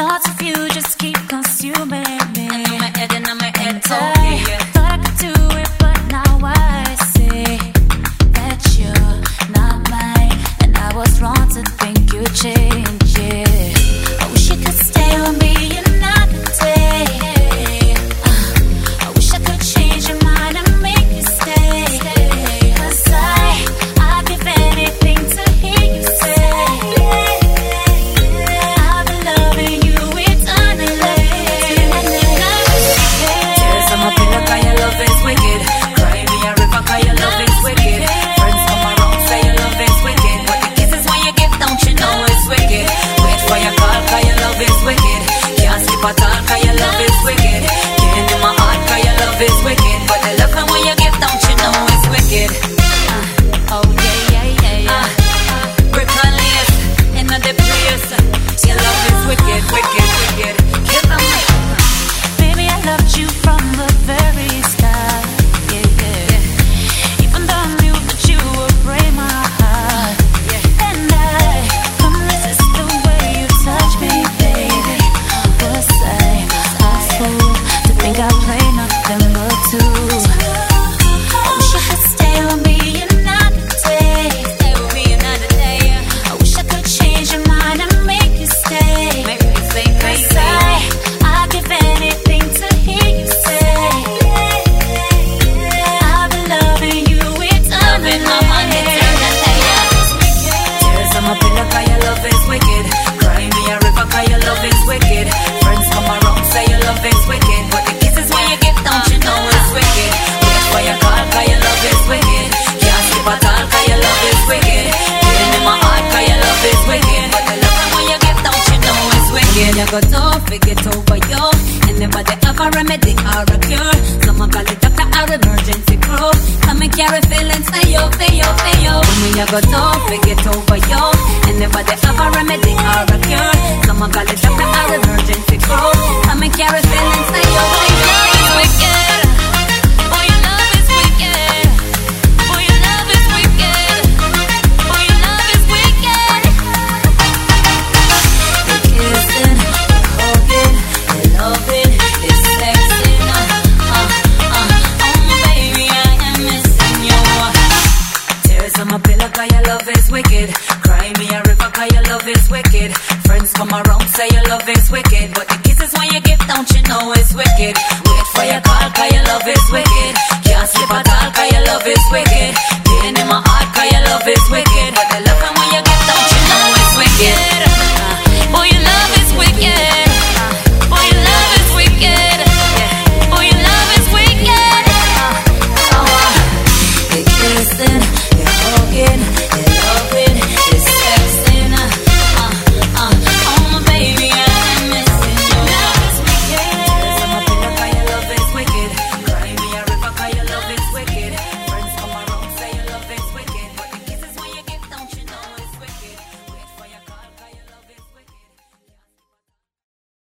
thoughts of you just keep consuming me. And on my head, And oh I yeah. thought I could do it, but now I see that you're not mine. And I was wrong to think you'd change it. I wish you could stay with me another day. I wish I could change your mind and make you stay. 'Cause I'd give anything to hear you say I've been loving you eternally. Tears on my pillow 'cause your love is wicked. Cry me a river 'cause your love is wicked. Friends come around say your love is wicked, but the kisses when you give, don't you know it's wicked? Wait for your call 'cause your love is wicked. Can't sleep at all 'cause your love is wicked. Can't in my heart 'cause your love is wicked, but the love and when you give, don't you know it's wicked? Oh yeah. Brick and lace in the place. Your love is wicked, wicked, wicked. Kill them. Baby, I loved you from the very start. Yeah. Even though I knew that you would break my heart. And I couldn't resist the way you touch me, baby. Was I a fool to think I play nothing but two? I wish you could stay with me another day. Stay with me another day. I wish I could change your mind and make you stay. Make me say crazy. 'Cause I'd give anything to hear you say I've been loving you Loving my man eternally. Tears on my pillow 'cause your love is wicked. Cry me a river 'cause your love is wicked. Friends come around say your love is wicked, but the kisses when you give, don't you know it's wicked? Wait for your call 'cause your love is wicked. Can't sleep at all 'cause your love is wicked. Pain in my heart 'cause your love is wicked, but the love when you give, don't you know it's wicked? You got to forget over you, and nobody have a remedy or a cure. Someone call the doctor or emergency crew. Come and carry feelings for you. When you got to forget over you, and nobody have a remedy or a cure. Someone call the doctor or emergency crew. Come and carry feelings for you. It's wicked. Oh, your love is wicked. Oh, your love is wicked. Oh, your love is wicked. The kissing, the hugging, the loving, the sexing. Oh baby, I am missing you. Tears on my pillow 'cause your love is wicked. Cry me a river 'cause your love is wicked. Friends come around say your love is wicked, but the kisses when you give, don't you know it's wicked? Wait for your call 'cause your love is wicked. Can't sleep at all 'cause your love is wicked. Pain in my heart 'cause your love is wicked, but the